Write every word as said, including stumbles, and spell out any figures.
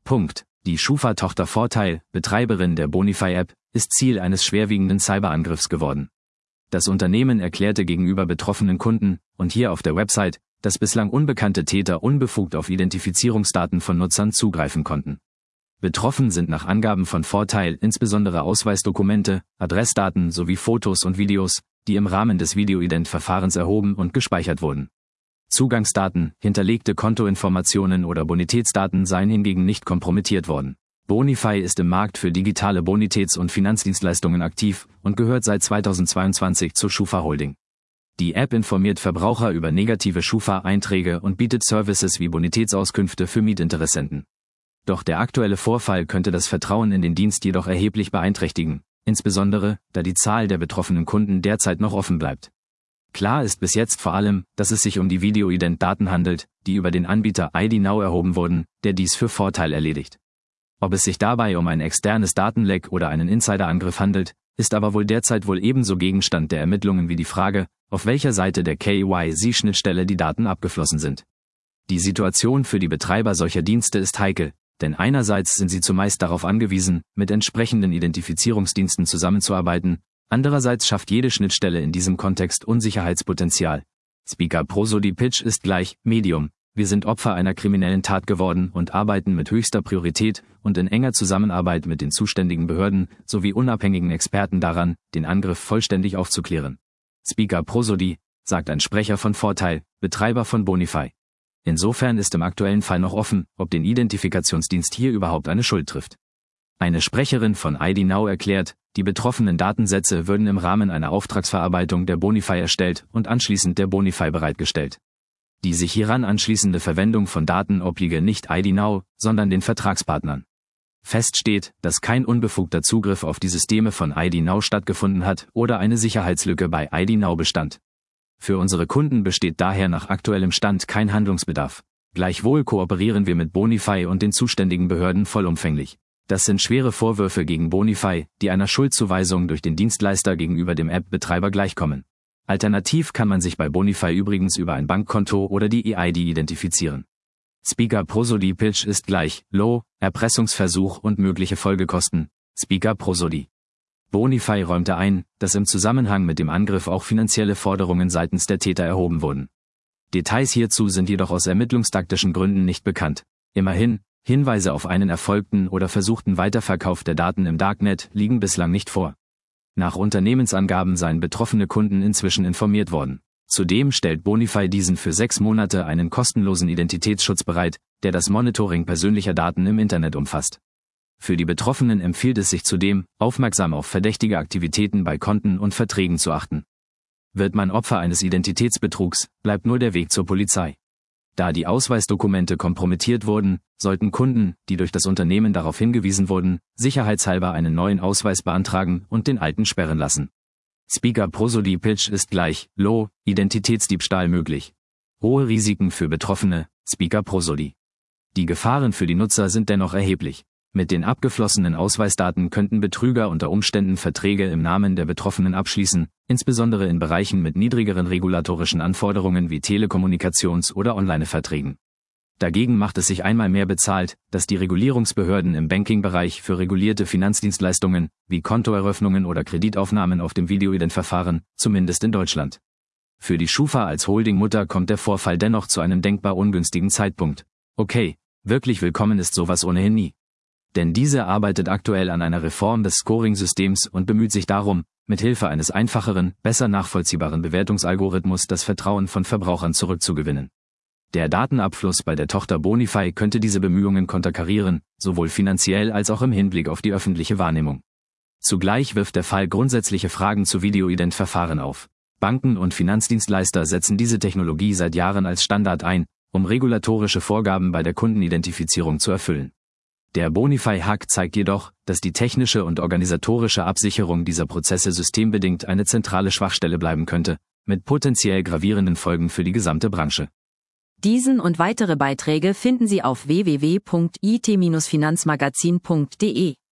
Punkt. Die Schufa-Tochter Vorteil, Betreiberin der Bonify-App, ist Ziel eines schwerwiegenden Cyberangriffs geworden. Das Unternehmen erklärte gegenüber betroffenen Kunden, und hier auf der Website, dass bislang unbekannte Täter unbefugt auf Identifizierungsdaten von Nutzern zugreifen konnten. Betroffen sind nach Angaben von Vorteil insbesondere Ausweisdokumente, Adressdaten sowie Fotos und Videos, die im Rahmen des Videoident-Verfahrens erhoben und gespeichert wurden. Zugangsdaten, hinterlegte Kontoinformationen oder Bonitätsdaten seien hingegen nicht kompromittiert worden. Bonify ist im Markt für digitale Bonitäts- und Finanzdienstleistungen aktiv und gehört seit zweitausendzweiundzwanzig zur Schufa Holding. Die App informiert Verbraucher über negative Schufa-Einträge und bietet Services wie Bonitätsauskünfte für Mietinteressenten. Doch der aktuelle Vorfall könnte das Vertrauen in den Dienst jedoch erheblich beeinträchtigen, insbesondere, da die Zahl der betroffenen Kunden derzeit noch offen bleibt. Klar ist bis jetzt vor allem, dass es sich um die Videoident-Daten handelt, die über den Anbieter I D Now erhoben wurden, der dies für Vorteil erledigt. Ob es sich dabei um ein externes Datenleck oder einen Insiderangriff handelt, ist aber wohl derzeit wohl ebenso Gegenstand der Ermittlungen wie die Frage, auf welcher Seite der K Y C-Schnittstelle die Daten abgeflossen sind. Die Situation für die Betreiber solcher Dienste ist heikel, denn einerseits sind sie zumeist darauf angewiesen, mit entsprechenden Identifizierungsdiensten zusammenzuarbeiten, andererseits schafft jede Schnittstelle in diesem Kontext Unsicherheitspotenzial. Speaker Prosody Pitch ist gleich Medium. Wir sind Opfer einer kriminellen Tat geworden und arbeiten mit höchster Priorität und in enger Zusammenarbeit mit den zuständigen Behörden sowie unabhängigen Experten daran, den Angriff vollständig aufzuklären. Speaker Prosody, sagt ein Sprecher von Vorteil, Betreiber von Bonify. Insofern ist im aktuellen Fall noch offen, ob den Identifikationsdienst hier überhaupt eine Schuld trifft. Eine Sprecherin von I D Now erklärt, die betroffenen Datensätze würden im Rahmen einer Auftragsverarbeitung der Bonify erstellt und anschließend der Bonify bereitgestellt. Die sich hieran anschließende Verwendung von Daten obliege nicht I D Now, sondern den Vertragspartnern. Fest steht, dass kein unbefugter Zugriff auf die Systeme von I D Now stattgefunden hat oder eine Sicherheitslücke bei I D Now bestand. Für unsere Kunden besteht daher nach aktuellem Stand kein Handlungsbedarf. Gleichwohl kooperieren wir mit Bonify und den zuständigen Behörden vollumfänglich. Das sind schwere Vorwürfe gegen Bonify, die einer Schuldzuweisung durch den Dienstleister gegenüber dem App-Betreiber gleichkommen. Alternativ kann man sich bei Bonify übrigens über ein Bankkonto oder die E I D identifizieren. Speaker Prosody Pitch ist gleich Low, Erpressungsversuch und mögliche Folgekosten. Speaker Prosody. Bonify räumte ein, dass im Zusammenhang mit dem Angriff auch finanzielle Forderungen seitens der Täter erhoben wurden. Details hierzu sind jedoch aus ermittlungstaktischen Gründen nicht bekannt. Immerhin, Hinweise auf einen erfolgten oder versuchten Weiterverkauf der Daten im Darknet liegen bislang nicht vor. Nach Unternehmensangaben seien betroffene Kunden inzwischen informiert worden. Zudem stellt Bonify diesen für sechs Monate einen kostenlosen Identitätsschutz bereit, der das Monitoring persönlicher Daten im Internet umfasst. Für die Betroffenen empfiehlt es sich zudem, aufmerksam auf verdächtige Aktivitäten bei Konten und Verträgen zu achten. Wird man Opfer eines Identitätsbetrugs, bleibt nur der Weg zur Polizei. Da die Ausweisdokumente kompromittiert wurden, sollten Kunden, die durch das Unternehmen darauf hingewiesen wurden, sicherheitshalber einen neuen Ausweis beantragen und den alten sperren lassen. Speaker Prosody Pitch ist gleich Low, Identitätsdiebstahl möglich. Hohe Risiken für Betroffene, Speaker Prosody. Die Gefahren für die Nutzer sind dennoch erheblich. Mit den abgeflossenen Ausweisdaten könnten Betrüger unter Umständen Verträge im Namen der Betroffenen abschließen, insbesondere in Bereichen mit niedrigeren regulatorischen Anforderungen wie Telekommunikations- oder Online-Verträgen. Dagegen macht es sich einmal mehr bezahlt, dass die Regulierungsbehörden im Banking-Bereich für regulierte Finanzdienstleistungen, wie Kontoeröffnungen oder Kreditaufnahmen auf dem Videoident-Verfahren, zumindest in Deutschland. Für die Schufa als Holding-Mutter kommt der Vorfall dennoch zu einem denkbar ungünstigen Zeitpunkt. Okay, wirklich willkommen ist sowas ohnehin nie. Denn diese arbeitet aktuell an einer Reform des Scoring-Systems und bemüht sich darum, mit Hilfe eines einfacheren, besser nachvollziehbaren Bewertungsalgorithmus das Vertrauen von Verbrauchern zurückzugewinnen. Der Datenabfluss bei der Tochter Bonify könnte diese Bemühungen konterkarieren, sowohl finanziell als auch im Hinblick auf die öffentliche Wahrnehmung. Zugleich wirft der Fall grundsätzliche Fragen zu Videoident-Verfahren auf. Banken und Finanzdienstleister setzen diese Technologie seit Jahren als Standard ein, um regulatorische Vorgaben bei der Kundenidentifizierung zu erfüllen. Der Bonify-Hack zeigt jedoch, dass die technische und organisatorische Absicherung dieser Prozesse systembedingt eine zentrale Schwachstelle bleiben könnte, mit potenziell gravierenden Folgen für die gesamte Branche. Diesen und weitere Beiträge finden Sie auf w w w punkt i t Bindestrich finanzmagazin punkt de.